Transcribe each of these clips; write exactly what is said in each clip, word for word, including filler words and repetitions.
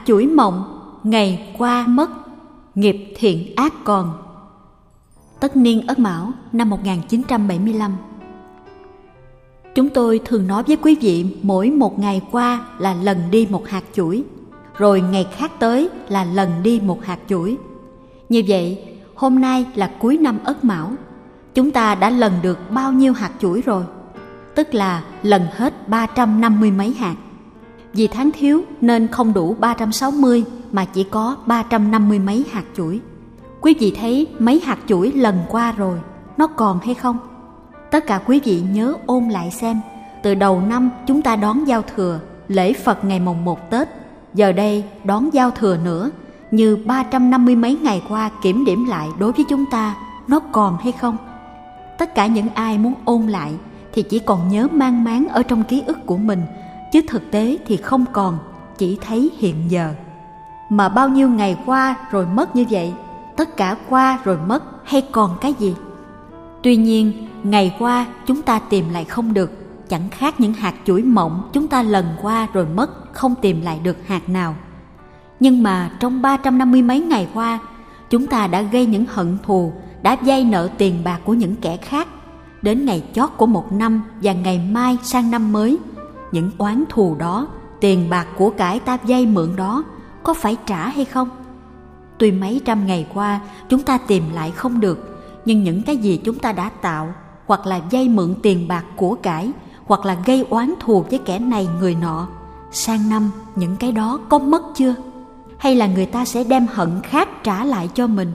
chuỗi mộng, ngày qua mất, nghiệp thiện ác còn. Tất niên Ất Mão năm một nghìn chín trăm bảy mươi lăm. Chúng tôi thường nói với quý vị mỗi một ngày qua là lần đi một hạt chuỗi, rồi ngày khác tới là lần đi một hạt chuỗi. Như vậy, hôm nay là cuối năm Ất Mão, chúng ta đã lần được bao nhiêu hạt chuỗi rồi? Tức là lần hết ba trăm năm mươi mấy hạt. Vì tháng thiếu nên không đủ ba trăm sáu mươi mà chỉ có ba trăm năm mươi mấy hạt chuỗi. Quý vị thấy mấy hạt chuỗi lần qua rồi, nó còn hay không? Tất cả quý vị nhớ ôn lại xem, từ đầu năm chúng ta đón giao thừa, lễ Phật ngày mồng một Tết, giờ đây đón giao thừa nữa, như ba trăm năm mươi mấy ngày qua kiểm điểm lại đối với chúng ta, nó còn hay không? Tất cả những ai muốn ôn lại thì chỉ còn nhớ mang máng ở trong ký ức của mình, chứ thực tế thì không còn, chỉ thấy hiện giờ. Mà bao nhiêu ngày qua rồi mất như vậy, tất cả qua rồi mất hay còn cái gì? Tuy nhiên, ngày qua chúng ta tìm lại không được, chẳng khác những hạt chuỗi mộng chúng ta lần qua rồi mất, không tìm lại được hạt nào. Nhưng mà trong ba trăm năm mươi mấy ngày qua, chúng ta đã gây những hận thù, đã vay nợ tiền bạc của những kẻ khác. Đến ngày chót của một năm và ngày mai sang năm mới, những oán thù đó, tiền bạc của cải ta vay mượn đó, có phải trả hay không? Tuy mấy trăm ngày qua chúng ta tìm lại không được, nhưng những cái gì chúng ta đã tạo, hoặc là vay mượn tiền bạc của cải, hoặc là gây oán thù với kẻ này người nọ, sang năm những cái đó có mất chưa? Hay là người ta sẽ đem hận khác trả lại cho mình?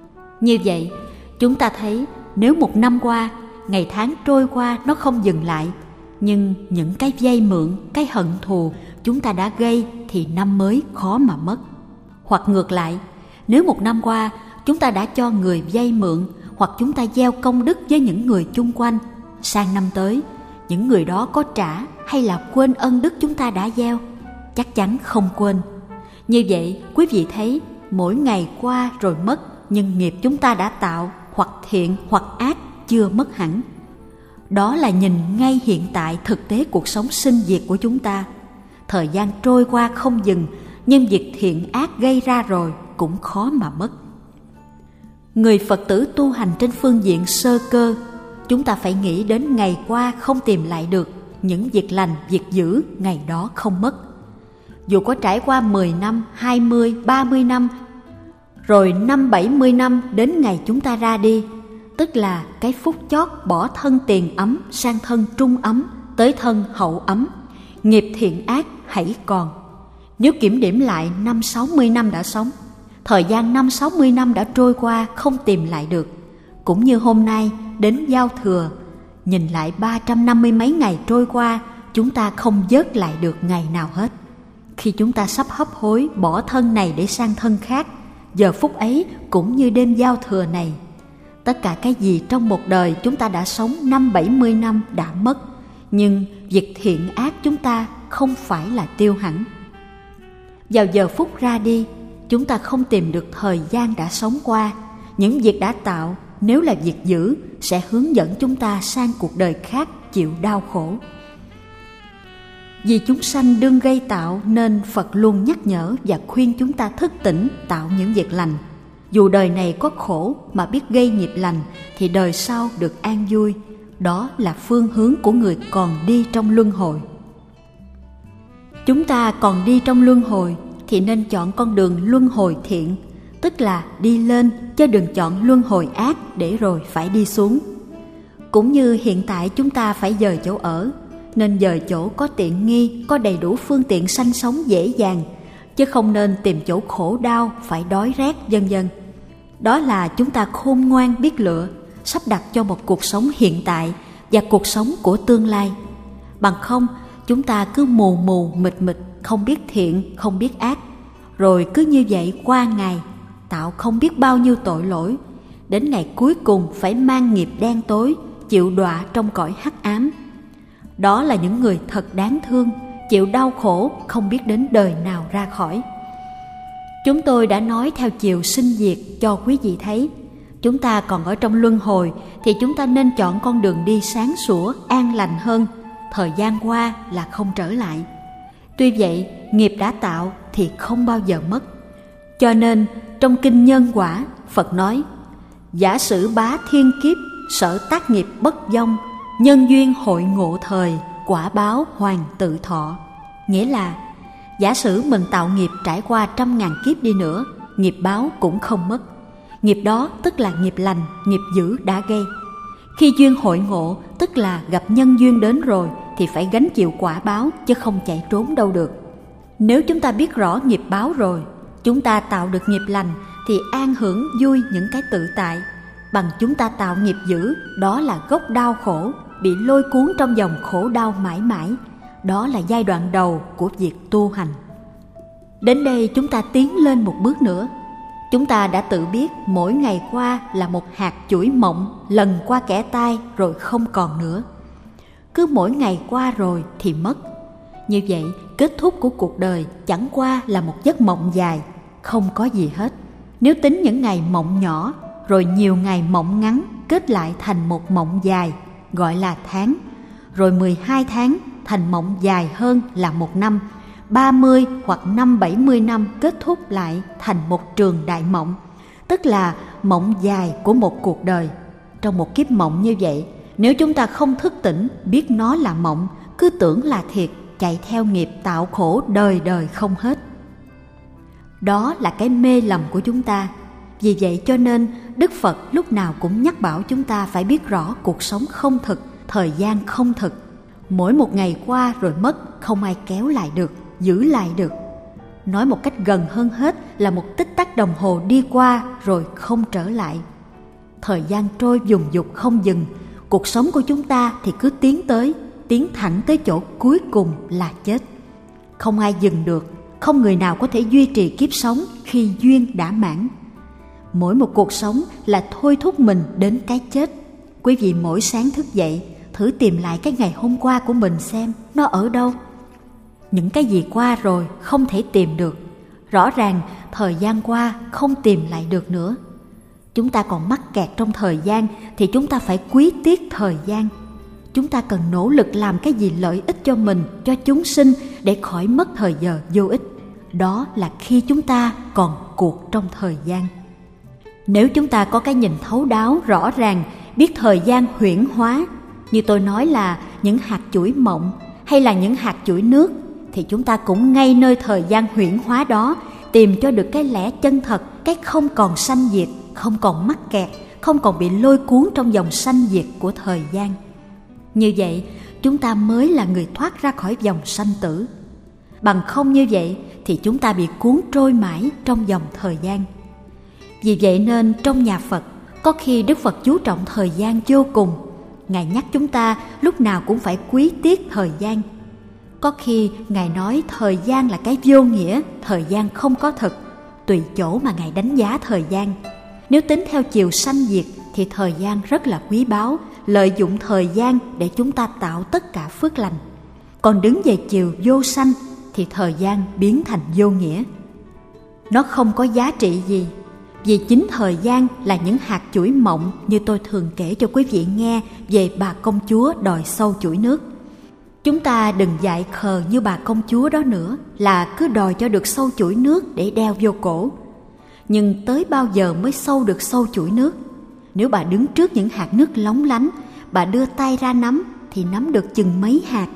Như vậy, chúng ta thấy nếu một năm qua, ngày tháng trôi qua nó không dừng lại, nhưng những cái vay mượn, cái hận thù chúng ta đã gây thì năm mới khó mà mất. Hoặc ngược lại, nếu một năm qua chúng ta đã cho người vay mượn, hoặc chúng ta gieo công đức với những người chung quanh, sang năm tới những người đó có trả hay là quên ân đức chúng ta đã gieo? Chắc chắn không quên. Như vậy, quý vị thấy mỗi ngày qua rồi mất, nhưng nghiệp chúng ta đã tạo, hoặc thiện hoặc ác, chưa mất hẳn. Đó là nhìn ngay hiện tại thực tế cuộc sống sinh diệt của chúng ta. Thời gian trôi qua không dừng, nhưng việc thiện ác gây ra rồi cũng khó mà mất. Người Phật tử tu hành trên phương diện sơ cơ, chúng ta phải nghĩ đến ngày qua không tìm lại được, những việc lành, việc dữ ngày đó không mất. Dù có trải qua mười năm, hai mươi, ba mươi năm, rồi năm bảy mươi năm đến ngày chúng ta ra đi, tức là cái phút chót bỏ thân tiền ấm sang thân trung ấm, tới thân hậu ấm, nghiệp thiện ác hãy còn. Nếu kiểm điểm lại năm sáu mươi năm đã sống, thời gian năm sáu mươi năm đã trôi qua không tìm lại được. Cũng như hôm nay đến giao thừa, nhìn lại ba trăm năm mươi mấy ngày trôi qua, chúng ta không vớt lại được ngày nào hết. Khi chúng ta sắp hấp hối bỏ thân này để sang thân khác, giờ phút ấy cũng như đêm giao thừa này, tất cả cái gì trong một đời chúng ta đã sống năm bảy mươi năm đã mất, nhưng việc thiện ác chúng ta không phải là tiêu hẳn. Vào giờ phút ra đi, chúng ta không tìm được thời gian đã sống qua. Những việc đã tạo, nếu là việc dữ, sẽ hướng dẫn chúng ta sang cuộc đời khác chịu đau khổ. Vì chúng sanh đương gây tạo nên Phật luôn nhắc nhở và khuyên chúng ta thức tỉnh tạo những việc lành. Dù đời này có khổ mà biết gây nghiệp lành thì đời sau được an vui. Đó là phương hướng của người còn đi trong luân hồi. Chúng ta còn đi trong luân hồi thì nên chọn con đường luân hồi thiện, tức là đi lên, chứ đừng chọn luân hồi ác để rồi phải đi xuống. Cũng như hiện tại chúng ta phải dời chỗ ở, nên dời chỗ có tiện nghi, có đầy đủ phương tiện sanh sống dễ dàng, chứ không nên tìm chỗ khổ đau, phải đói rét vân vân. Đó là chúng ta khôn ngoan biết lựa, sắp đặt cho một cuộc sống hiện tại và cuộc sống của tương lai. Bằng không, chúng ta cứ mù mù mịt mịt, không biết thiện, không biết ác, rồi cứ như vậy qua ngày, tạo không biết bao nhiêu tội lỗi, đến ngày cuối cùng phải mang nghiệp đen tối, chịu đọa trong cõi hắc ám. Đó là những người thật đáng thương, chịu đau khổ, không biết đến đời nào ra khỏi. Chúng tôi đã nói theo chiều sinh diệt cho quý vị thấy. Chúng ta còn ở trong luân hồi thì chúng ta nên chọn con đường đi sáng sủa, an lành hơn. Thời gian qua là không trở lại. Tuy vậy, nghiệp đã tạo thì không bao giờ mất. Cho nên, trong Kinh Nhân Quả, Phật nói: giả sử bá thiên kiếp, sở tác nghiệp bất vong, nhân duyên hội ngộ thời, quả báo hoàn tự thọ. Nghĩa là, giả sử mình tạo nghiệp trải qua trăm ngàn kiếp đi nữa, nghiệp báo cũng không mất. Nghiệp đó tức là nghiệp lành, nghiệp dữ đã gây. Khi duyên hội ngộ, tức là gặp nhân duyên đến rồi, thì phải gánh chịu quả báo, chứ không chạy trốn đâu được. Nếu chúng ta biết rõ nghiệp báo rồi, chúng ta tạo được nghiệp lành thì an hưởng vui những cái tự tại. Bằng chúng ta tạo nghiệp dữ, đó là gốc đau khổ, bị lôi cuốn trong dòng khổ đau mãi mãi. Đó là giai đoạn đầu của việc tu hành. Đến đây chúng ta tiến lên một bước nữa. Chúng ta đã tự biết mỗi ngày qua là một hạt chuỗi mộng lần qua kẽ tay rồi không còn nữa. Cứ mỗi ngày qua rồi thì mất. Như vậy, kết thúc của cuộc đời chẳng qua là một giấc mộng dài, không có gì hết. Nếu tính những ngày mộng nhỏ, rồi nhiều ngày mộng ngắn kết lại thành một mộng dài, gọi là tháng, rồi mười hai tháng thành mộng dài hơn là một năm, ba mươi hoặc năm bảy mươi năm kết thúc lại thành một trường đại mộng, tức là mộng dài của một cuộc đời. Trong một kiếp mộng như vậy, nếu chúng ta không thức tỉnh, biết nó là mộng, cứ tưởng là thiệt, chạy theo nghiệp tạo khổ đời đời không hết. Đó là cái mê lầm của chúng ta. Vì vậy cho nên Đức Phật lúc nào cũng nhắc bảo chúng ta phải biết rõ cuộc sống không thực, thời gian không thực. Mỗi một ngày qua rồi mất, không ai kéo lại được, giữ lại được. Nói một cách gần hơn hết là một tích tắc đồng hồ đi qua rồi không trở lại. Thời gian trôi dùng dục không dừng, cuộc sống của chúng ta thì cứ tiến tới, tiến thẳng tới chỗ cuối cùng là chết. Không ai dừng được, không người nào có thể duy trì kiếp sống khi duyên đã mãn. Mỗi một cuộc sống là thôi thúc mình đến cái chết. Quý vị mỗi sáng thức dậy, thử tìm lại cái ngày hôm qua của mình xem nó ở đâu. Những cái gì qua rồi không thể tìm được. Rõ ràng thời gian qua không tìm lại được nữa. Chúng ta còn mắc kẹt trong thời gian thì chúng ta phải quý tiếc thời gian. Chúng ta cần nỗ lực làm cái gì lợi ích cho mình, cho chúng sinh để khỏi mất thời giờ vô ích. Đó là khi chúng ta còn cuộc trong thời gian. Nếu chúng ta có cái nhìn thấu đáo, rõ ràng, biết thời gian huyễn hóa, như tôi nói là những hạt chuỗi mộng hay là những hạt chuỗi nước, thì chúng ta cũng ngay nơi thời gian huyễn hóa đó tìm cho được cái lẽ chân thật, cái không còn sanh diệt, không còn mắc kẹt, không còn bị lôi cuốn trong dòng sanh diệt của thời gian. Như vậy, chúng ta mới là người thoát ra khỏi dòng sanh tử. Bằng không như vậy thì chúng ta bị cuốn trôi mãi trong dòng thời gian. Vì vậy nên trong nhà Phật, có khi Đức Phật chú trọng thời gian vô cùng. Ngài nhắc chúng ta lúc nào cũng phải quý tiếc thời gian. Có khi Ngài nói thời gian là cái vô nghĩa, thời gian không có thực, tùy chỗ mà Ngài đánh giá thời gian. Nếu tính theo chiều sanh diệt thì thời gian rất là quý báu, lợi dụng thời gian để chúng ta tạo tất cả phước lành. Còn đứng về chiều vô sanh thì thời gian biến thành vô nghĩa. Nó không có giá trị gì, vì chính thời gian là những hạt chuỗi mộng như tôi thường kể cho quý vị nghe về bà công chúa đòi sâu chuỗi nước. Chúng ta đừng dại khờ như bà công chúa đó nữa, là cứ đòi cho được sâu chuỗi nước để đeo vô cổ. Nhưng tới bao giờ mới sâu được sâu chuỗi nước? Nếu bà đứng trước những hạt nước lóng lánh, bà đưa tay ra nắm thì nắm được chừng mấy hạt.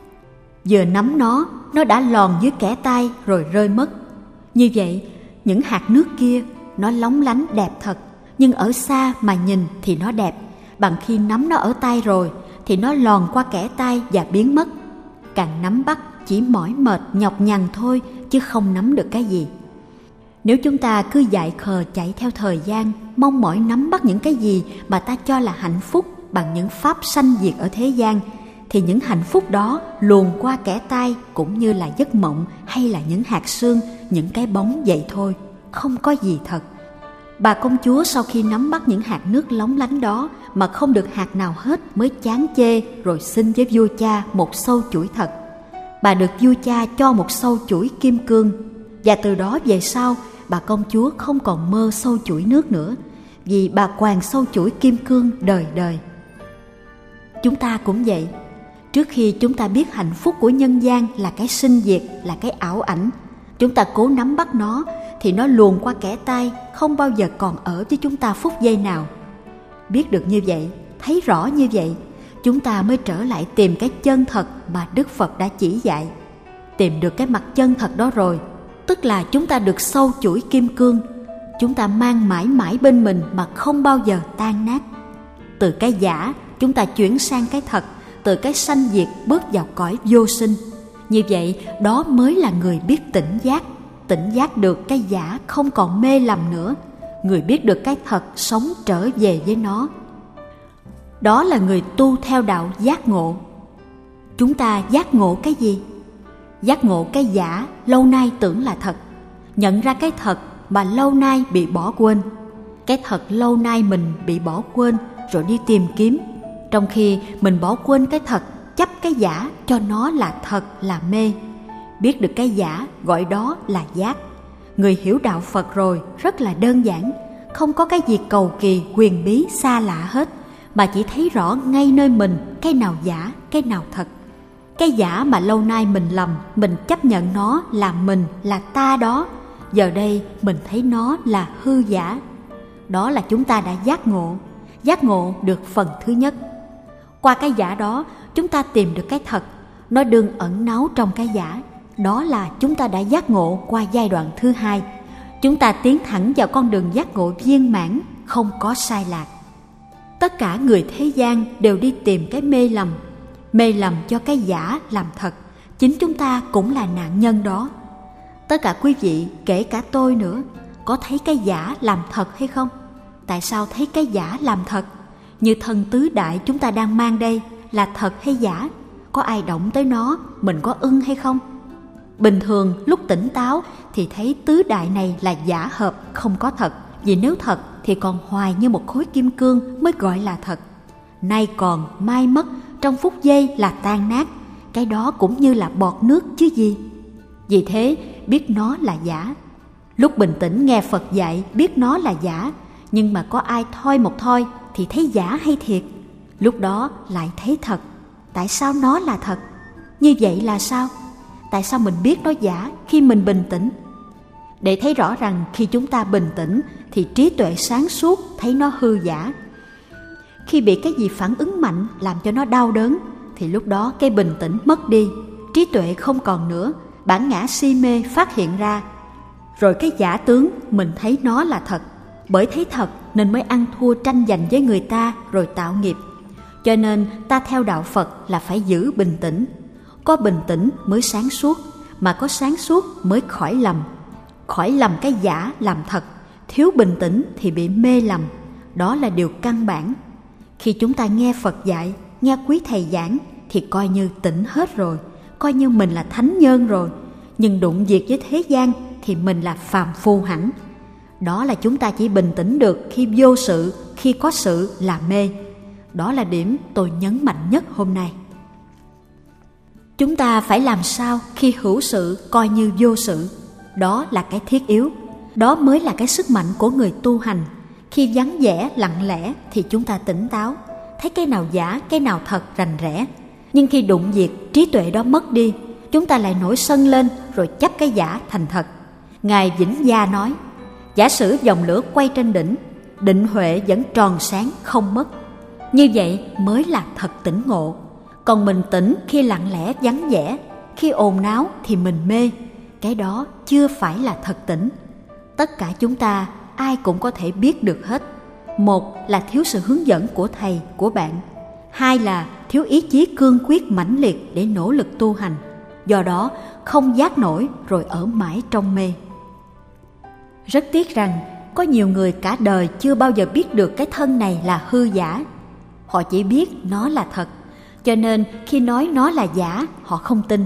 Vừa nắm nó, nó đã lòn dưới kẽ tay rồi rơi mất. Như vậy, những hạt nước kia nó lóng lánh đẹp thật, nhưng ở xa mà nhìn thì nó đẹp, bằng khi nắm nó ở tay rồi thì nó lòn qua kẽ tay và biến mất. Càng nắm bắt chỉ mỏi mệt nhọc nhằn thôi, chứ không nắm được cái gì. Nếu chúng ta cứ dại khờ chạy theo thời gian, mong mỏi nắm bắt những cái gì mà ta cho là hạnh phúc bằng những pháp sanh diệt ở thế gian, thì những hạnh phúc đó luồn qua kẽ tay cũng như là giấc mộng hay là những hạt sương, những cái bóng vậy thôi, không có gì thật. Bà công chúa sau khi nắm bắt những hạt nước lóng lánh đó mà không được hạt nào hết mới chán chê, rồi xin với vua cha một sâu chuỗi thật. Bà được vua cha cho một sâu chuỗi kim cương, và từ đó về sau bà công chúa không còn mơ sâu chuỗi nước nữa, vì bà quàng sâu chuỗi kim cương đời đời. Chúng ta cũng vậy. Trước khi chúng ta biết hạnh phúc của nhân gian là cái sinh diệt, là cái ảo ảnh, chúng ta cố nắm bắt nó thì nó luồn qua kẽ tay, không bao giờ còn ở với chúng ta phút giây nào. Biết được như vậy, thấy rõ như vậy, chúng ta mới trở lại tìm cái chân thật mà Đức Phật đã chỉ dạy. Tìm được cái mặt chân thật đó rồi, tức là chúng ta được sâu chuỗi kim cương, chúng ta mang mãi mãi bên mình mà không bao giờ tan nát. Từ cái giả, chúng ta chuyển sang cái thật, từ cái sanh diệt bước vào cõi vô sinh. Như vậy, đó mới là người biết tỉnh giác, tỉnh giác được cái giả không còn mê lầm nữa, người biết được cái thật sống trở về với nó. Đó là người tu theo đạo giác ngộ. Chúng ta giác ngộ cái gì? Giác ngộ cái giả lâu nay tưởng là thật, nhận ra cái thật mà lâu nay bị bỏ quên. Cái thật lâu nay mình bị bỏ quên rồi đi tìm kiếm, trong khi mình bỏ quên cái thật, chấp cái giả cho nó là thật, là mê. Biết được cái giả gọi đó là giác. Người hiểu đạo Phật rồi rất là đơn giản, không có cái gì cầu kỳ, huyền bí, xa lạ hết, mà chỉ thấy rõ ngay nơi mình cái nào giả, cái nào thật. Cái giả mà lâu nay mình lầm, mình chấp nhận nó là mình, là ta đó, giờ đây mình thấy nó là hư giả. Đó là chúng ta đã giác ngộ. Giác ngộ được phần thứ nhất. Qua cái giả đó, chúng ta tìm được cái thật, nó đương ẩn náu trong cái giả. Đó là chúng ta đã giác ngộ qua giai đoạn thứ hai. Chúng ta tiến thẳng vào con đường giác ngộ viên mãn, không có sai lạc. Tất cả người thế gian đều đi tìm cái mê lầm, mê lầm cho cái giả làm thật. Chính chúng ta cũng là nạn nhân đó. Tất cả quý vị, kể cả tôi nữa, có thấy cái giả làm thật hay không? Tại sao thấy cái giả làm thật? Như thân tứ đại chúng ta đang mang đây là thật hay giả? Có ai động tới nó, mình có ưng hay không? Bình thường lúc tỉnh táo thì thấy tứ đại này là giả hợp, không có thật. Vì nếu thật thì còn hoài như một khối kim cương mới gọi là thật. Nay còn, mai mất, trong phút giây là tan nát. Cái đó cũng như là bọt nước chứ gì. Vì thế biết nó là giả. Lúc bình tĩnh nghe Phật dạy biết nó là giả, nhưng mà có ai thoi một thoi thì thấy giả hay thiệt? Lúc đó lại thấy thật. Tại sao nó là thật? Như vậy là sao? Tại sao mình biết nó giả khi mình bình tĩnh? Để thấy rõ rằng khi chúng ta bình tĩnh thì trí tuệ sáng suốt thấy nó hư giả. Khi bị cái gì phản ứng mạnh làm cho nó đau đớn thì lúc đó cái bình tĩnh mất đi, trí tuệ không còn nữa, bản ngã si mê phát hiện ra. Rồi cái giả tướng mình thấy nó là thật. Bởi thấy thật nên mới ăn thua tranh giành với người ta rồi tạo nghiệp. Cho nên ta theo đạo Phật là phải giữ bình tĩnh. Có bình tĩnh mới sáng suốt, mà có sáng suốt mới khỏi lầm. Khỏi lầm cái giả làm thật, thiếu bình tĩnh thì bị mê lầm. Đó là điều căn bản. Khi chúng ta nghe Phật dạy, nghe quý thầy giảng thì coi như tỉnh hết rồi, coi như mình là thánh nhân rồi. Nhưng đụng việc với thế gian thì mình là phàm phu hẳn. Đó là chúng ta chỉ bình tĩnh được khi vô sự, khi có sự là mê. Đó là điểm tôi nhấn mạnh nhất hôm nay. Chúng ta phải làm sao khi hữu sự coi như vô sự? Đó là cái thiết yếu. Đó mới là cái sức mạnh của người tu hành. Khi vắng vẻ, lặng lẽ thì chúng ta tỉnh táo, thấy cái nào giả, cái nào thật rành rẽ. Nhưng khi đụng việc, trí tuệ đó mất đi, chúng ta lại nổi sân lên rồi chấp cái giả thành thật. Ngài Vĩnh Gia nói, giả sử dòng lửa quay trên đỉnh, định huệ vẫn tròn sáng không mất. Như vậy mới là thật tỉnh ngộ. Còn mình tỉnh khi lặng lẽ vắng vẻ, khi ồn náo thì mình mê. Cái đó chưa phải là thật tỉnh. Tất cả chúng ta ai cũng có thể biết được hết. Một là thiếu sự hướng dẫn của thầy, của bạn. Hai là thiếu ý chí cương quyết mãnh liệt để nỗ lực tu hành. Do đó không giác nổi rồi ở mãi trong mê. Rất tiếc rằng có nhiều người cả đời chưa bao giờ biết được cái thân này là hư giả. Họ chỉ biết nó là thật, cho nên khi nói nó là giả, họ không tin.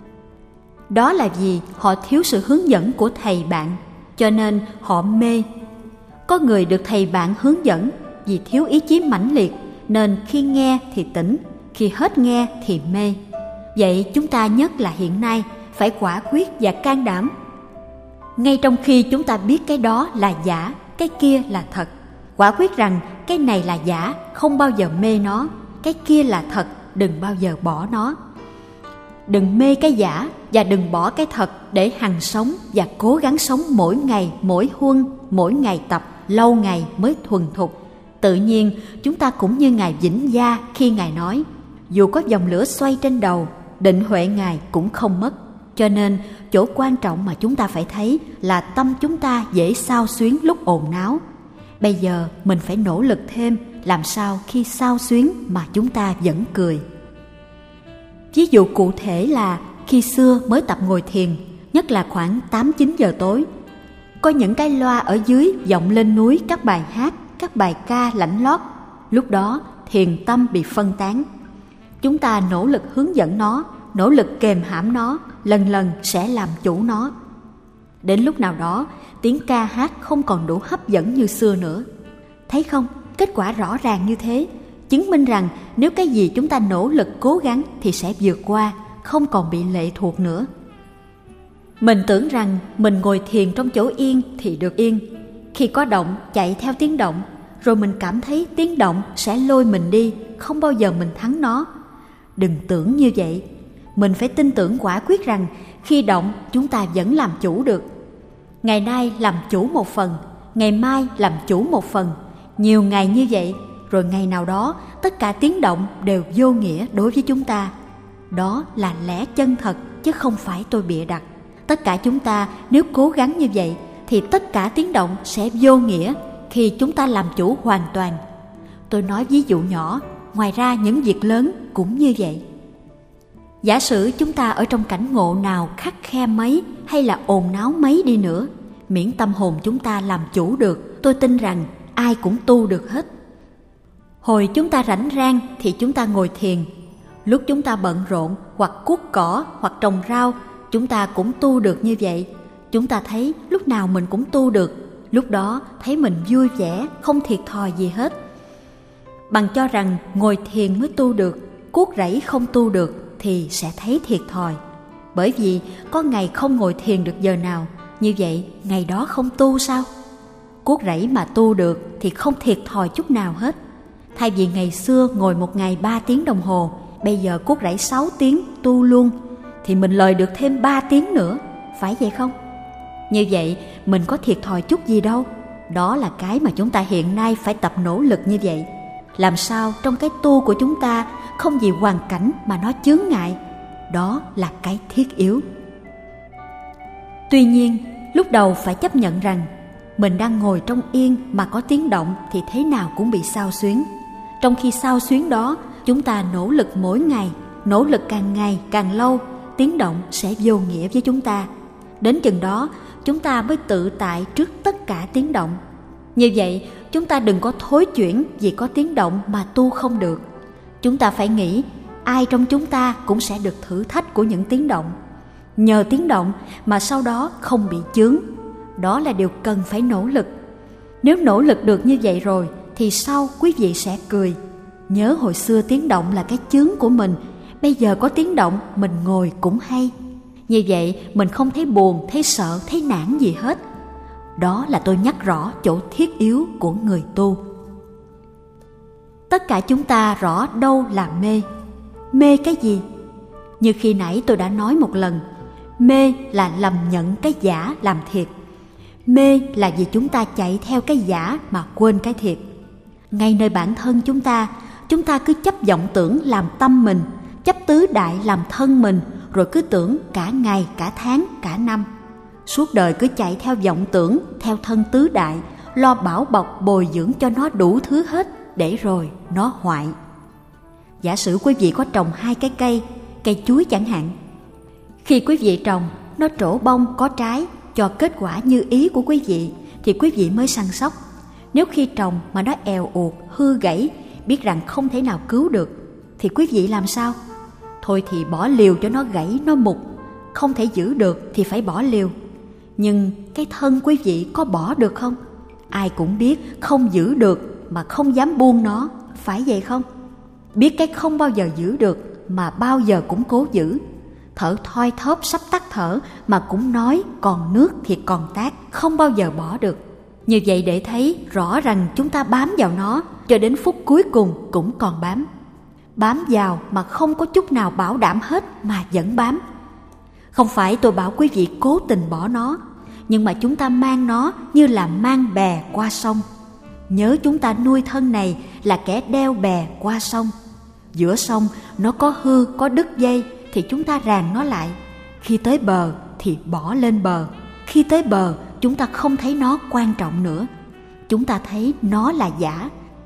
Đó là vì họ thiếu sự hướng dẫn của thầy bạn, cho nên họ mê. Có người được thầy bạn hướng dẫn vì thiếu ý chí mãnh liệt, nên khi nghe thì tỉnh, khi hết nghe thì mê. Vậy chúng ta nhất là hiện nay phải quả quyết và can đảm. Ngay trong khi chúng ta biết cái đó là giả, cái kia là thật, quả quyết rằng cái này là giả, không bao giờ mê nó, cái kia là thật, đừng bao giờ bỏ nó. Đừng mê cái giả và đừng bỏ cái thật để hằng sống và cố gắng sống mỗi ngày, mỗi huân, mỗi ngày tập, lâu ngày mới thuần thục. Tự nhiên, chúng ta cũng như Ngài Vĩnh Gia khi Ngài nói, dù có dòng lửa xoay trên đầu, định huệ Ngài cũng không mất. Cho nên, chỗ quan trọng mà chúng ta phải thấy là tâm chúng ta dễ xao xuyến lúc ồn náo. Bây giờ mình phải nỗ lực thêm, làm sao khi xao xuyến mà chúng ta vẫn cười. Ví dụ cụ thể là khi xưa mới tập ngồi thiền, nhất là khoảng tám chín giờ tối, có những cái loa ở dưới vọng lên núi các bài hát, các bài ca lãnh lót. Lúc đó thiền tâm bị phân tán. Chúng ta nỗ lực hướng dẫn nó, nỗ lực kềm hãm nó, lần lần sẽ làm chủ nó. Đến lúc nào đó, tiếng ca hát không còn đủ hấp dẫn như xưa nữa. Thấy không, kết quả rõ ràng như thế, chứng minh rằng nếu cái gì chúng ta nỗ lực cố gắng thì sẽ vượt qua, không còn bị lệ thuộc nữa. Mình tưởng rằng mình ngồi thiền trong chỗ yên thì được yên. Khi có động, chạy theo tiếng động, rồi mình cảm thấy tiếng động sẽ lôi mình đi, không bao giờ mình thắng nó. Đừng tưởng như vậy. Mình phải tin tưởng quả quyết rằng khi động chúng ta vẫn làm chủ được. Ngày nay làm chủ một phần, ngày mai làm chủ một phần, nhiều ngày như vậy, rồi ngày nào đó tất cả tiếng động đều vô nghĩa đối với chúng ta. Đó là lẽ chân thật chứ không phải tôi bịa đặt. Tất cả chúng ta nếu cố gắng như vậy thì tất cả tiếng động sẽ vô nghĩa khi chúng ta làm chủ hoàn toàn. Tôi nói ví dụ nhỏ, ngoài ra những việc lớn cũng như vậy. Giả sử chúng ta ở trong cảnh ngộ nào khắt khe mấy hay là ồn náo mấy đi nữa, miễn tâm hồn chúng ta làm chủ được, tôi tin rằng ai cũng tu được hết. Hồi chúng ta rảnh rang thì chúng ta ngồi thiền. Lúc chúng ta bận rộn hoặc cuốc cỏ hoặc trồng rau, chúng ta cũng tu được như vậy. Chúng ta thấy lúc nào mình cũng tu được, lúc đó thấy mình vui vẻ, không thiệt thòi gì hết. Bằng cho rằng ngồi thiền mới tu được, cuốc rẫy không tu được thì sẽ thấy thiệt thòi. Bởi vì có ngày không ngồi thiền được giờ nào, như vậy ngày đó không tu sao? Cuốc rẫy mà tu được thì không thiệt thòi chút nào hết. Thay vì ngày xưa ngồi một ngày ba tiếng đồng hồ, bây giờ cuốc rẫy sáu tiếng tu luôn, thì mình lời được thêm ba tiếng nữa, phải vậy không? Như vậy mình có thiệt thòi chút gì đâu. Đó là cái mà chúng ta hiện nay phải tập nỗ lực như vậy. Làm sao trong cái tu của chúng ta không vì hoàn cảnh mà nó chướng ngại. Đó là cái thiết yếu. Tuy nhiên, lúc đầu phải chấp nhận rằng mình đang ngồi trong yên mà có tiếng động thì thế nào cũng bị xao xuyến. Trong khi xao xuyến đó, chúng ta nỗ lực mỗi ngày, nỗ lực càng ngày càng lâu, tiếng động sẽ vô nghĩa với chúng ta. Đến chừng đó, chúng ta mới tự tại trước tất cả tiếng động. Như vậy, chúng ta đừng có thối chuyển vì có tiếng động mà tu không được. Chúng ta phải nghĩ, ai trong chúng ta cũng sẽ được thử thách của những tiếng động. Nhờ tiếng động mà sau đó không bị chướng. Đó là điều cần phải nỗ lực. Nếu nỗ lực được như vậy rồi, thì sau quý vị sẽ cười. Nhớ hồi xưa tiếng động là cái chướng của mình, bây giờ có tiếng động mình ngồi cũng hay. Như vậy mình không thấy buồn, thấy sợ, thấy nản gì hết. Đó là tôi nhắc rõ chỗ thiết yếu của người tu. Tất cả chúng ta rõ đâu là mê. Mê cái gì? Như khi nãy tôi đã nói một lần, mê là lầm nhận cái giả làm thiệt. Mê là vì chúng ta chạy theo cái giả mà quên cái thiệt. Ngay nơi bản thân chúng ta, chúng ta cứ chấp vọng tưởng làm tâm mình, chấp tứ đại làm thân mình, rồi cứ tưởng cả ngày, cả tháng, cả năm. Suốt đời cứ chạy theo vọng tưởng, theo thân tứ đại, lo bảo bọc bồi dưỡng cho nó đủ thứ hết, để rồi nó hoại. Giả sử quý vị có trồng hai cái cây, cây chuối chẳng hạn. Khi quý vị trồng, nó trổ bông có trái, cho kết quả như ý của quý vị, thì quý vị mới săn sóc. Nếu khi trồng mà nó èo uột, hư gãy, biết rằng không thể nào cứu được, thì quý vị làm sao? Thôi thì bỏ liều cho nó gãy, nó mục. Không thể giữ được thì phải bỏ liều. Nhưng cái thân quý vị có bỏ được không? Ai cũng biết không giữ được mà không dám buông nó, phải vậy không? Biết cái không bao giờ giữ được mà bao giờ cũng cố giữ. Thở thoi thóp sắp tắt thở mà cũng nói còn nước thì còn tát, không bao giờ bỏ được. Như vậy để thấy rõ rằng chúng ta bám vào nó cho đến phút cuối cùng cũng còn bám. bám vào mà không có chút nào bảo đảm hết mà vẫn bám. Không phải tôi bảo quý vị cố tình bỏ nó, nhưng mà chúng ta mang nó như là mang bè qua sông. Nhớ chúng ta nuôi thân này là kẻ đeo bè qua sông. Giữa sông nó có hư, có đứt dây thì chúng ta ràng nó lại. Khi tới bờ thì bỏ lên bờ. Khi tới bờ chúng ta không thấy nó quan trọng nữa. Chúng ta thấy nó là giả,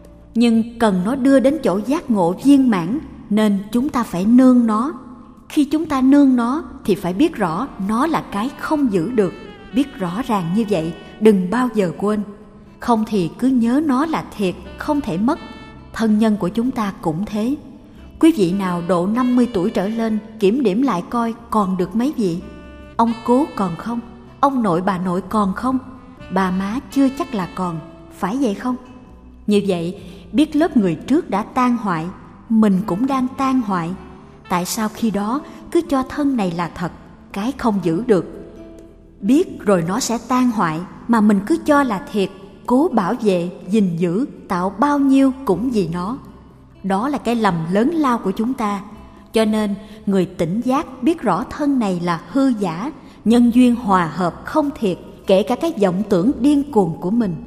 nhưng cần nó đưa đến chỗ giác ngộ viên mãn, nên chúng ta phải nương nó. Khi chúng ta nương nó thì phải biết rõ nó là cái không giữ được. Biết rõ ràng như vậy, đừng bao giờ quên. Không thì cứ nhớ nó là thiệt, không thể mất. Thân nhân của chúng ta cũng thế. Quý vị nào độ năm mươi tuổi trở lên, kiểm điểm lại coi còn được mấy vị. Ông cố còn không? Ông nội bà nội còn không? Bà má chưa chắc là còn, phải vậy không? Như vậy, biết lớp người trước đã tan hoại, mình cũng đang tan hoại. Tại sao khi đó cứ cho thân này là thật, cái không giữ được? Biết rồi nó sẽ tan hoại mà mình cứ cho là thiệt, cố bảo vệ, gìn giữ, tạo bao nhiêu cũng vì nó. Đó là cái lầm lớn lao của chúng ta. Cho nên người tỉnh giác biết rõ thân này là hư giả, nhân duyên hòa hợp không thiệt, kể cả cái vọng tưởng điên cuồng của mình.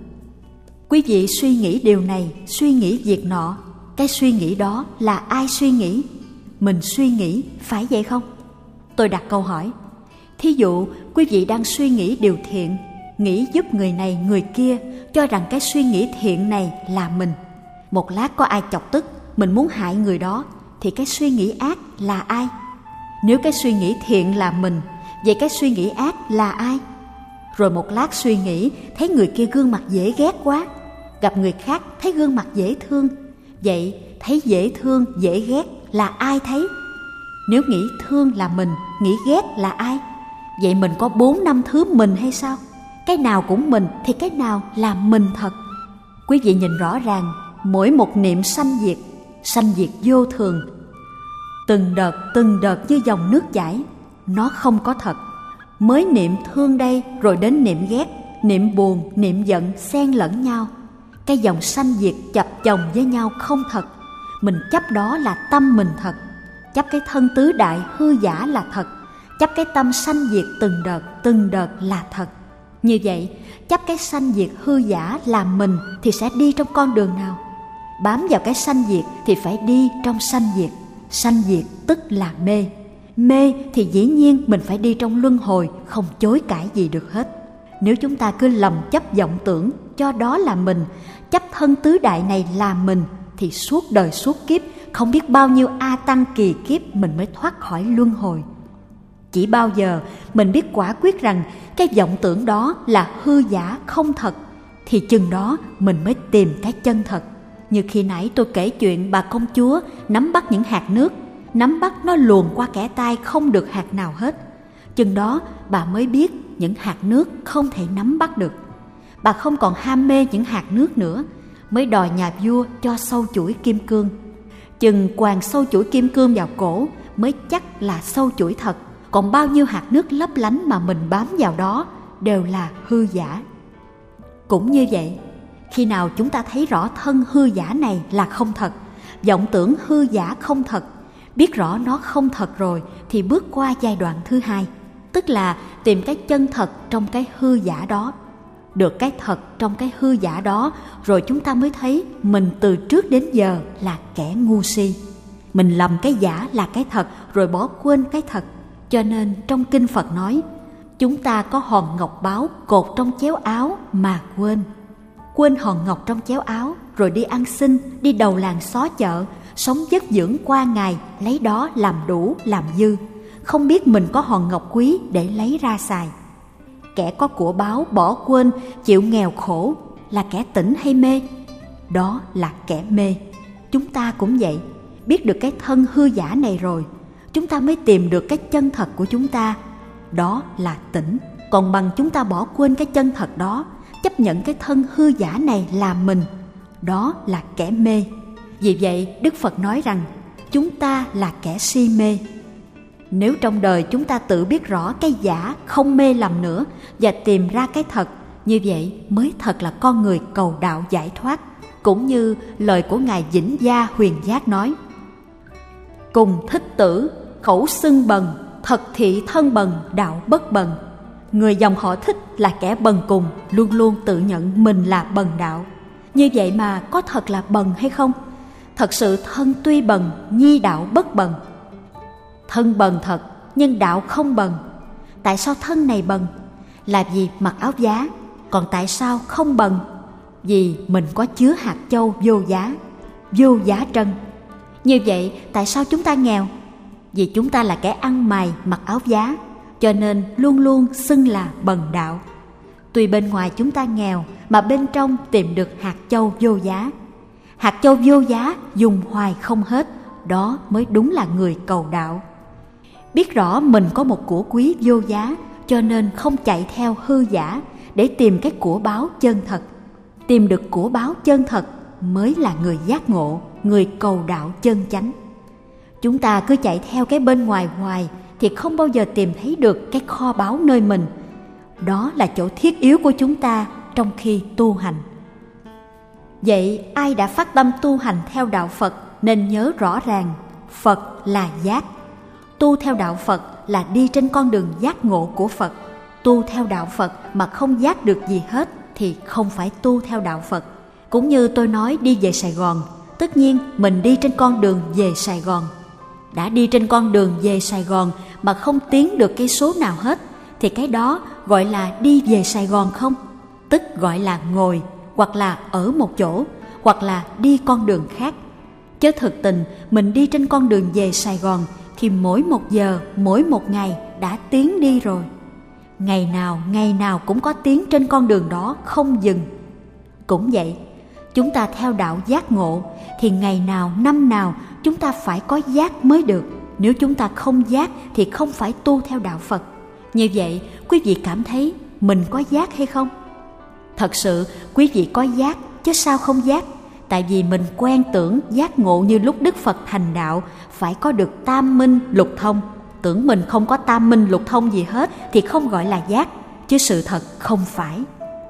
Quý vị suy nghĩ điều này, suy nghĩ việc nọ. Cái suy nghĩ đó là ai suy nghĩ? Mình suy nghĩ, phải vậy không? Tôi đặt câu hỏi. Thí dụ quý vị đang suy nghĩ điều thiện, nghĩ giúp người này người kia, cho rằng cái suy nghĩ thiện này là mình. Một lát có ai chọc tức, mình muốn hại người đó, thì cái suy nghĩ ác là ai? Nếu cái suy nghĩ thiện là mình, vậy cái suy nghĩ ác là ai? Rồi một lát suy nghĩ, thấy người kia gương mặt dễ ghét quá, gặp người khác thấy gương mặt dễ thương. Vậy thấy dễ thương, dễ ghét là ai thấy? Nếu nghĩ thương là mình, nghĩ ghét là ai? Vậy mình có bốn năm thứ mình hay sao? Cái nào cũng mình thì cái nào là mình thật? Quý vị nhìn rõ ràng, mỗi một niệm sanh diệt, sanh diệt vô thường. Từng đợt, từng đợt như dòng nước chảy, nó không có thật. Mới niệm thương đây, rồi đến niệm ghét, niệm buồn, niệm giận xen lẫn nhau. Cái dòng sanh diệt chập chồng với nhau không thật. Mình chấp đó là tâm mình thật, chấp cái thân tứ đại hư giả là thật, chấp cái tâm sanh diệt từng đợt, từng đợt là thật. Như vậy, chấp cái sanh diệt hư giả là mình thì sẽ đi trong con đường nào? Bám vào cái sanh diệt thì phải đi trong sanh diệt. Sanh diệt tức là mê. Mê thì dĩ nhiên mình phải đi trong luân hồi, không chối cãi gì được hết. Nếu chúng ta cứ lầm chấp vọng tưởng cho đó là mình, chấp thân tứ đại này là mình, thì suốt đời suốt kiếp, không biết bao nhiêu a tăng kỳ kiếp mình mới thoát khỏi luân hồi. Chỉ bao giờ mình biết quả quyết rằng cái vọng tưởng đó là hư giả không thật, thì chừng đó mình mới tìm cái chân thật. Như khi nãy tôi kể chuyện bà công chúa nắm bắt những hạt nước, nắm bắt nó luồn qua kẽ tay không được hạt nào hết. Chừng đó bà mới biết những hạt nước không thể nắm bắt được. Bà không còn ham mê những hạt nước nữa, mới đòi nhà vua cho sâu chuỗi kim cương. Chừng quàng sâu chuỗi kim cương vào cổ mới chắc là sâu chuỗi thật. Còn bao nhiêu hạt nước lấp lánh mà mình bám vào đó đều là hư giả. Cũng như vậy, khi nào chúng ta thấy rõ thân hư giả này là không thật, vọng tưởng hư giả không thật, biết rõ nó không thật rồi thì bước qua giai đoạn thứ hai, tức là tìm cái chân thật trong cái hư giả đó. Được cái thật trong cái hư giả đó rồi chúng ta mới thấy mình từ trước đến giờ là kẻ ngu si. Mình lầm cái giả là cái thật rồi bỏ quên cái thật. Cho nên trong kinh Phật nói, chúng ta có hòn ngọc báu cột trong chéo áo mà quên. Quên hòn ngọc trong chéo áo rồi đi ăn xin, đi đầu làng xó chợ, sống vất dưỡng qua ngày, lấy đó làm đủ, làm dư. Không biết mình có hòn ngọc quý để lấy ra xài. Kẻ có của báu bỏ quên, chịu nghèo khổ là kẻ tỉnh hay mê? Đó là kẻ mê. Chúng ta cũng vậy, biết được cái thân hư giả này rồi, chúng ta mới tìm được cái chân thật của chúng ta. Đó là tỉnh. Còn bằng chúng ta bỏ quên cái chân thật đó, chấp nhận cái thân hư giả này là mình, đó là kẻ mê. Vì vậy Đức Phật nói rằng chúng ta là kẻ si mê. Nếu trong đời chúng ta tự biết rõ cái giả, không mê lầm nữa và tìm ra cái thật, như vậy mới thật là con người cầu đạo giải thoát. Cũng như lời của Ngài Vĩnh Gia Huyền Giác nói, Cùng thích tử, khẩu xưng bần, thật thị thân bần, đạo bất bần. Người dòng họ Thích là kẻ bần cùng, luôn luôn tự nhận mình là bần đạo. Như vậy mà có thật là bần hay không? Thật sự thân tuy bần, nhi đạo bất bần. Thân bần thật, nhưng đạo không bần. Tại sao thân này bần? Là vì mặc áo giá. Còn tại sao không bần? Vì mình có chứa hạt châu vô giá, vô giá trân. Như vậy tại sao chúng ta nghèo? Vì chúng ta là kẻ ăn mày mặc áo giá, cho nên luôn luôn xưng là bần đạo. Tuy bên ngoài chúng ta nghèo, mà bên trong tìm được hạt châu vô giá. Hạt châu vô giá dùng hoài không hết, đó mới đúng là người cầu đạo. Biết rõ mình có một của quý vô giá, cho nên không chạy theo hư giả để tìm cái của báo chân thật. Tìm được của báo chân thật mới là người giác ngộ, người cầu đạo chân chánh. Chúng ta cứ chạy theo cái bên ngoài hoài thì không bao giờ tìm thấy được cái kho báu nơi mình. Đó là chỗ thiết yếu của chúng ta trong khi tu hành. Vậy ai đã phát tâm tu hành theo đạo Phật nên nhớ rõ ràng Phật là giác. Tu theo đạo Phật là đi trên con đường giác ngộ của Phật. Tu theo đạo Phật mà không giác được gì hết thì không phải tu theo đạo Phật. Cũng như tôi nói đi về Sài Gòn, tất nhiên mình đi trên con đường về Sài Gòn. Đã đi trên con đường về Sài Gòn mà không tiến được cây số nào hết thì cái đó gọi là đi về Sài Gòn không? Tức gọi là ngồi, hoặc là ở một chỗ, hoặc là đi con đường khác. Chứ thực tình mình đi trên con đường về Sài Gòn thì mỗi một giờ, mỗi một ngày đã tiến đi rồi. Ngày nào, ngày nào cũng có tiến trên con đường đó không dừng. Cũng vậy, chúng ta theo đạo giác ngộ thì ngày nào, năm nào chúng ta phải có giác mới được. Nếu chúng ta không giác thì không phải tu theo đạo Phật. Như vậy, quý vị cảm thấy mình có giác hay không? Thật sự, quý vị có giác, chứ sao không giác? Tại vì mình quen tưởng giác ngộ như lúc Đức Phật thành đạo, phải có được tam minh lục thông. Tưởng mình không có tam minh lục thông gì hết thì không gọi là giác, chứ sự thật không phải.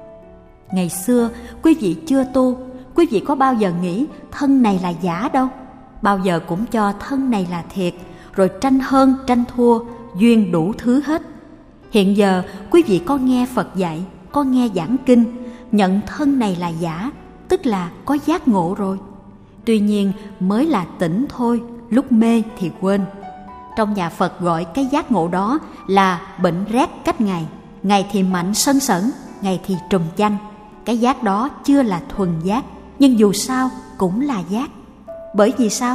Ngày xưa, quý vị chưa tu, quý vị có bao giờ nghĩ thân này là giả đâu. Bao giờ cũng cho thân này là thiệt, rồi tranh hơn, tranh thua, duyên đủ thứ hết. Hiện giờ, quý vị có nghe Phật dạy, có nghe giảng kinh, nhận thân này là giả, tức là có giác ngộ rồi. Tuy nhiên mới là tỉnh thôi, lúc mê thì quên. Trong nhà Phật gọi cái giác ngộ đó là bệnh rét cách ngày. Ngày thì mạnh sân sẩn, ngày thì trùm chanh. Cái giác đó chưa là thuần giác, nhưng dù sao cũng là giác. Bởi vì sao?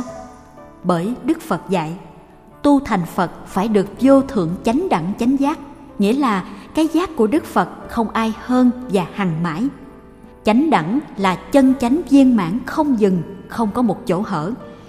Bởi Đức Phật dạy tu thành Phật phải được vô thượng chánh đẳng chánh giác, nghĩa là cái giác của Đức Phật không ai hơn và hằng mãi. Chánh đẳng là chân chánh viên mãn không dừng, không có một chỗ hở.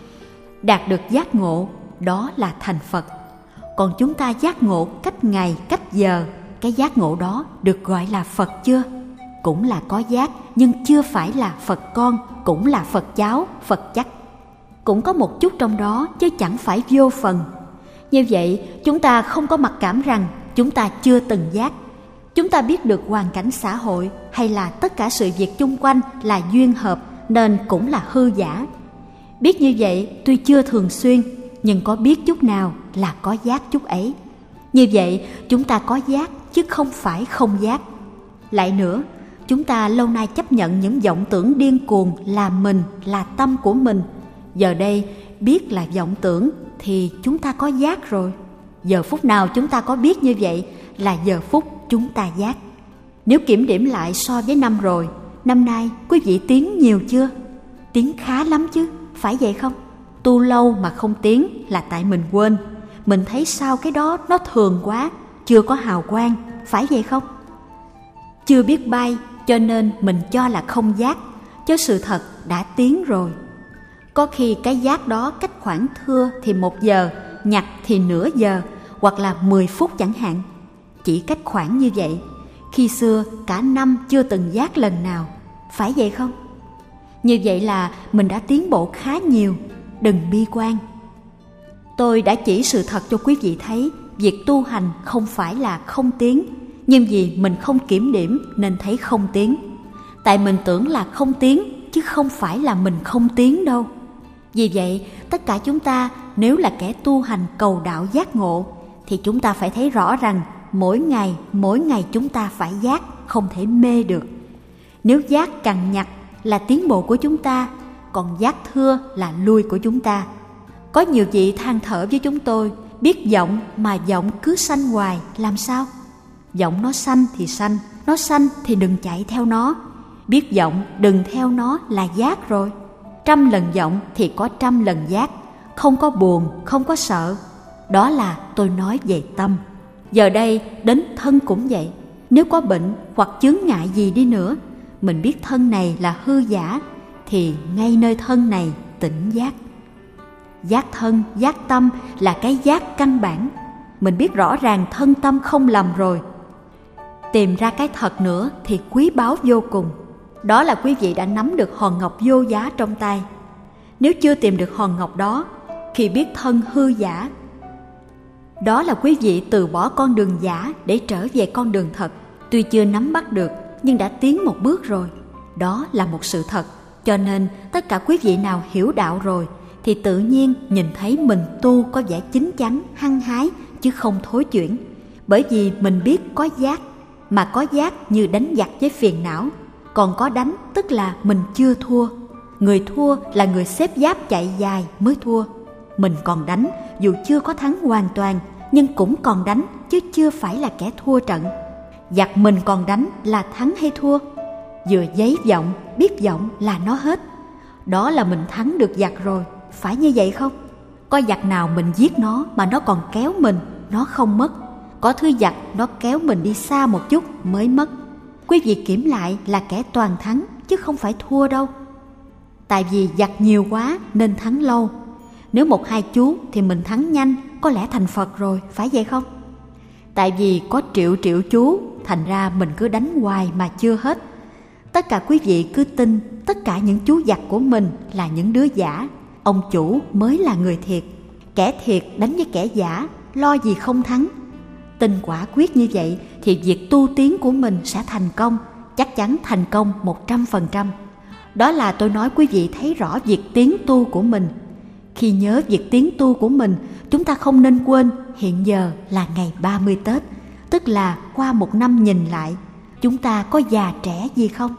Đạt được giác ngộ, đó là thành Phật. Còn chúng ta giác ngộ cách ngày, cách giờ, cái giác ngộ đó được gọi là Phật chưa? Cũng là có giác, nhưng chưa phải là Phật con, cũng là Phật cháu, Phật chắc. Cũng có một chút trong đó, chứ chẳng phải vô phần. Như vậy, chúng ta không có mặc cảm rằng chúng ta chưa từng giác. Chúng ta biết được hoàn cảnh xã hội hay là tất cả sự việc chung quanh là duyên hợp nên cũng là hư giả. Biết như vậy tuy chưa thường xuyên, nhưng có biết chút nào là có giác chút ấy. Như vậy chúng ta có giác chứ không phải không giác. Lại nữa, chúng ta lâu nay chấp nhận những vọng tưởng điên cuồng là mình, là tâm của mình. Giờ đây biết là vọng tưởng thì chúng ta có giác rồi. Giờ phút nào chúng ta có biết như vậy là giờ phút chúng ta giác. Nếu kiểm điểm lại so với năm rồi, năm nay quý vị tiến nhiều chưa? Tiến khá lắm chứ, phải vậy không? Tu lâu mà không tiến là tại mình quên. Mình thấy sao cái đó nó thường quá, chưa có hào quang, phải vậy không? Chưa biết bay cho nên mình cho là không giác, chứ sự thật đã tiến rồi. Có khi cái giác đó cách khoảng thưa thì một giờ, nhặt thì nửa giờ, hoặc là mười phút chẳng hạn. Chỉ cách khoảng như vậy, khi xưa cả năm chưa từng giác lần nào, phải vậy không? Như vậy là mình đã tiến bộ khá nhiều, đừng bi quan. Tôi đã chỉ sự thật cho quý vị thấy, việc tu hành không phải là không tiến, nhưng vì mình không kiểm điểm nên thấy không tiến. Tại mình tưởng là không tiến, chứ không phải là mình không tiến đâu. Vì vậy, tất cả chúng ta nếu là kẻ tu hành cầu đạo giác ngộ, thì chúng ta phải thấy rõ rằng mỗi ngày, mỗi ngày chúng ta phải giác, không thể mê được. Nếu giác cằn nhằn là tiến bộ của chúng ta, còn giác thưa là lui của chúng ta. Có nhiều vị than thở với chúng tôi, biết vọng mà vọng cứ sanh hoài, làm sao? Vọng nó sanh thì sanh, nó sanh thì đừng chạy theo nó. Biết vọng đừng theo nó là giác rồi. Trăm lần vọng thì có trăm lần giác, không có buồn, không có sợ. Đó là tôi nói về tâm. Giờ đây đến thân cũng vậy. Nếu có bệnh hoặc chướng ngại gì đi nữa, mình biết thân này là hư giả, thì ngay nơi thân này tỉnh giác. Giác thân, giác tâm là cái giác căn bản. Mình biết rõ ràng thân tâm không lầm rồi. Tìm ra cái thật nữa thì quý báu vô cùng. Đó là quý vị đã nắm được hòn ngọc vô giá trong tay. Nếu chưa tìm được hòn ngọc đó, khi biết thân hư giả, đó là quý vị từ bỏ con đường giả để trở về con đường thật. Tuy chưa nắm bắt được, nhưng đã tiến một bước rồi. Đó là một sự thật. Cho nên tất cả quý vị nào hiểu đạo rồi thì tự nhiên nhìn thấy mình tu có vẻ chín chắn, hăng hái, chứ không thối chuyển. Bởi vì mình biết có giác, mà có giác như đánh giặc với phiền não. Còn có đánh tức là mình chưa thua. Người thua là người xếp giáp chạy dài mới thua. Mình còn đánh, dù chưa có thắng hoàn toàn, nhưng cũng còn đánh, chứ chưa phải là kẻ thua trận. Giặc mình còn đánh là thắng hay thua? Vừa giấy vọng, biết vọng là nó hết. Đó là mình thắng được giặc rồi, phải như vậy không? Có giặc nào mình giết nó mà nó còn kéo mình, nó không mất. Có thứ giặc nó kéo mình đi xa một chút mới mất. Quý vị kiểm lại là kẻ toàn thắng, chứ không phải thua đâu. Tại vì giặc nhiều quá nên thắng lâu. Nếu một hai chú thì mình thắng nhanh, có lẽ thành Phật rồi, phải vậy không? Tại vì có triệu triệu chú, thành ra mình cứ đánh hoài mà chưa hết. Tất cả quý vị cứ tin tất cả những chú giặc của mình là những đứa giả. Ông chủ mới là người thiệt. Kẻ thiệt đánh với kẻ giả, lo gì không thắng. Tin quả quyết như vậy thì việc tu tiến của mình sẽ thành công, chắc chắn thành công một trăm phần trăm. Đó là tôi nói quý vị thấy rõ việc tiến tu của mình. Khi nhớ việc tiến tu của mình, chúng ta không nên quên hiện giờ là ngày ba mươi Tết, tức là qua một năm nhìn lại, chúng ta có già trẻ gì không?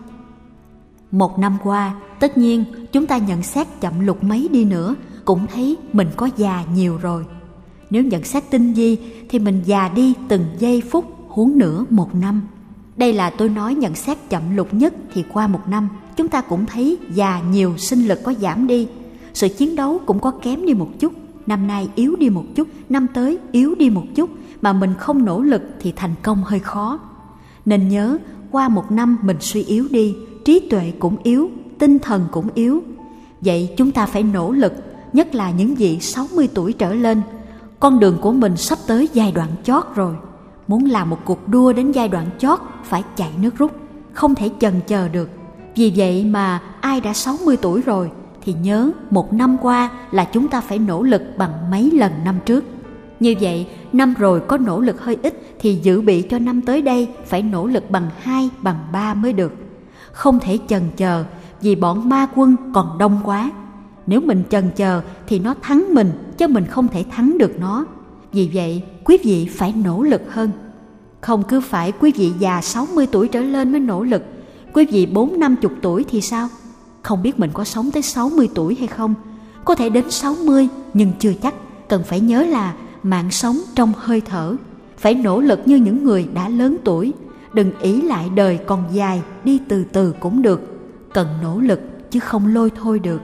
Một năm qua, tất nhiên chúng ta nhận xét chậm lục mấy đi nữa, cũng thấy mình có già nhiều rồi. Nếu nhận xét tinh vi thì mình già đi từng giây phút, huống nữa một năm. Đây là tôi nói nhận xét chậm lục nhất thì qua một năm, chúng ta cũng thấy già nhiều, sinh lực có giảm đi. Sự chiến đấu cũng có kém đi một chút, năm nay yếu đi một chút, năm tới yếu đi một chút, mà mình không nỗ lực thì thành công hơi khó. Nên nhớ, qua một năm mình suy yếu đi, trí tuệ cũng yếu, tinh thần cũng yếu. Vậy chúng ta phải nỗ lực, nhất là những vị sáu mươi tuổi trở lên. Con đường của mình sắp tới giai đoạn chót rồi. Muốn làm một cuộc đua đến giai đoạn chót phải chạy nước rút, không thể chần chờ được. Vì vậy mà ai đã sáu mươi tuổi rồi thì nhớ một năm qua là chúng ta phải nỗ lực bằng mấy lần năm trước. Như vậy, năm rồi có nỗ lực hơi ít thì dự bị cho năm tới đây phải nỗ lực bằng hai, bằng ba mới được. Không thể chần chờ vì bọn ma quân còn đông quá. Nếu mình chần chờ thì nó thắng mình, chứ mình không thể thắng được nó. Vì vậy, quý vị phải nỗ lực hơn. Không cứ phải quý vị già sáu mươi tuổi trở lên mới nỗ lực. Quý vị bốn năm chục tuổi thì sao? Không biết mình có sống tới sáu mươi tuổi hay không? Có thể đến sáu mươi nhưng chưa chắc. Cần phải nhớ là mạng sống trong hơi thở. Phải nỗ lực như những người đã lớn tuổi. Đừng ỷ lại đời còn dài, đi từ từ cũng được. Cần nỗ lực chứ không lôi thôi được.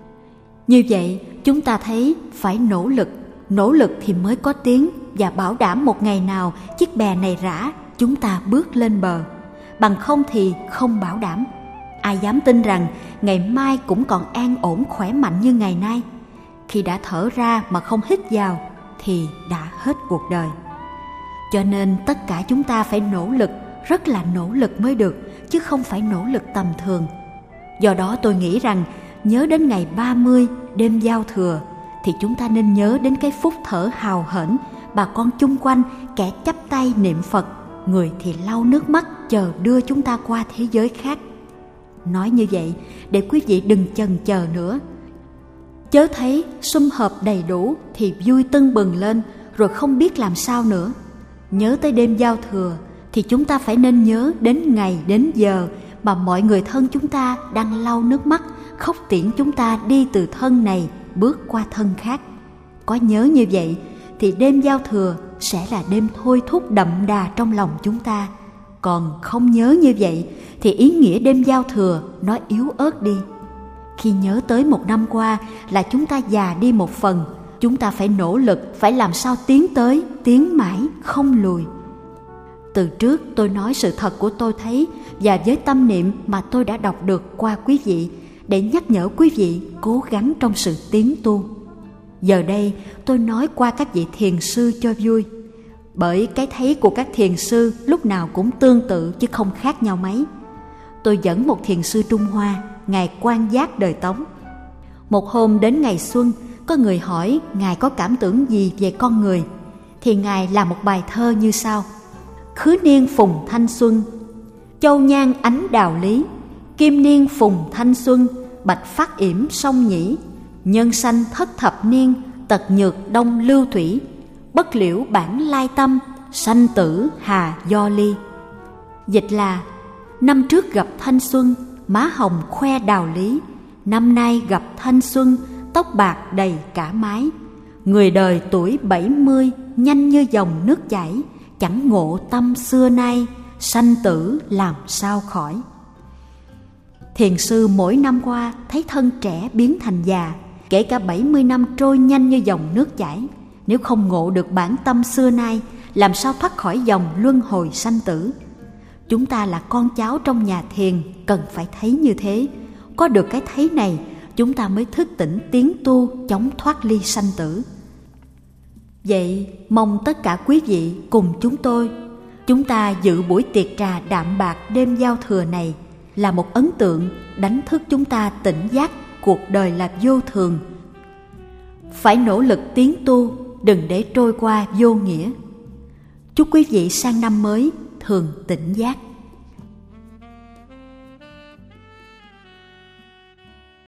Như vậy chúng ta thấy phải nỗ lực. Nỗ lực thì mới có tiếng, và bảo đảm một ngày nào chiếc bè này rã, chúng ta bước lên bờ. Bằng không thì không bảo đảm. Ai dám tin rằng ngày mai cũng còn an ổn khỏe mạnh như ngày nay? Khi đã thở ra mà không hít vào thì đã hết cuộc đời. Cho nên tất cả chúng ta phải nỗ lực, rất là nỗ lực mới được, chứ không phải nỗ lực tầm thường. Do đó tôi nghĩ rằng nhớ đến ngày ba mươi đêm giao thừa thì chúng ta nên nhớ đến cái phút thở hào hển, bà con chung quanh kẻ chắp tay niệm Phật, người thì lau nước mắt chờ đưa chúng ta qua thế giới khác. Nói như vậy để quý vị đừng chần chờ nữa. Chớ thấy sum họp đầy đủ thì vui tưng bừng lên rồi không biết làm sao nữa. Nhớ tới đêm giao thừa thì chúng ta phải nên nhớ đến ngày đến giờ mà mọi người thân chúng ta đang lau nước mắt khóc tiễn chúng ta đi từ thân này bước qua thân khác. Có nhớ như vậy thì đêm giao thừa sẽ là đêm thôi thúc đậm đà trong lòng chúng ta. Còn không nhớ như vậy thì ý nghĩa đêm giao thừa nó yếu ớt đi. Khi nhớ tới một năm qua là chúng ta già đi một phần, chúng ta phải nỗ lực, phải làm sao tiến tới, tiến mãi, không lùi. Từ trước tôi nói sự thật của tôi thấy và với tâm niệm mà tôi đã đọc được qua quý vị để nhắc nhở quý vị cố gắng trong sự tiến tu. Giờ đây tôi nói qua các vị thiền sư cho vui, bởi cái thấy của các thiền sư lúc nào cũng tương tự chứ không khác nhau mấy. Tôi dẫn một thiền sư Trung Hoa, Ngài Quan Giác đời Tống. Một hôm đến ngày xuân, có người hỏi Ngài có cảm tưởng gì về con người, thì Ngài làm một bài thơ như sau: Khứ niên phùng thanh xuân, châu nhan ánh đào lý, kim niên phùng thanh xuân, bạch phát yểm sông nhĩ, nhân sanh thất thập niên, tật nhược đông lưu thủy, bất liễu bản lai tâm, sanh tử hà do ly. Dịch là: năm trước gặp thanh xuân, má hồng khoe đào lý, năm nay gặp thanh xuân, tóc bạc đầy cả mái. Người đời tuổi bảy mươi, nhanh như dòng nước chảy, chẳng ngộ tâm xưa nay, sanh tử làm sao khỏi. Thiền sư mỗi năm qua thấy thân trẻ biến thành già, kể cả bảy mươi năm trôi nhanh như dòng nước chảy. Nếu không ngộ được bản tâm xưa nay, làm sao thoát khỏi dòng luân hồi sanh tử. Chúng ta là con cháu trong nhà thiền cần phải thấy như thế. Có được cái thấy này, chúng ta mới thức tỉnh tiến tu chống thoát ly sanh tử. Vậy mong tất cả quý vị cùng chúng tôi, chúng ta dự buổi tiệc trà đạm bạc đêm giao thừa này là một ấn tượng đánh thức chúng ta tỉnh giác cuộc đời là vô thường. Phải nỗ lực tiến tu, đừng để trôi qua vô nghĩa. Chúc quý vị sang năm mới thường tỉnh giác.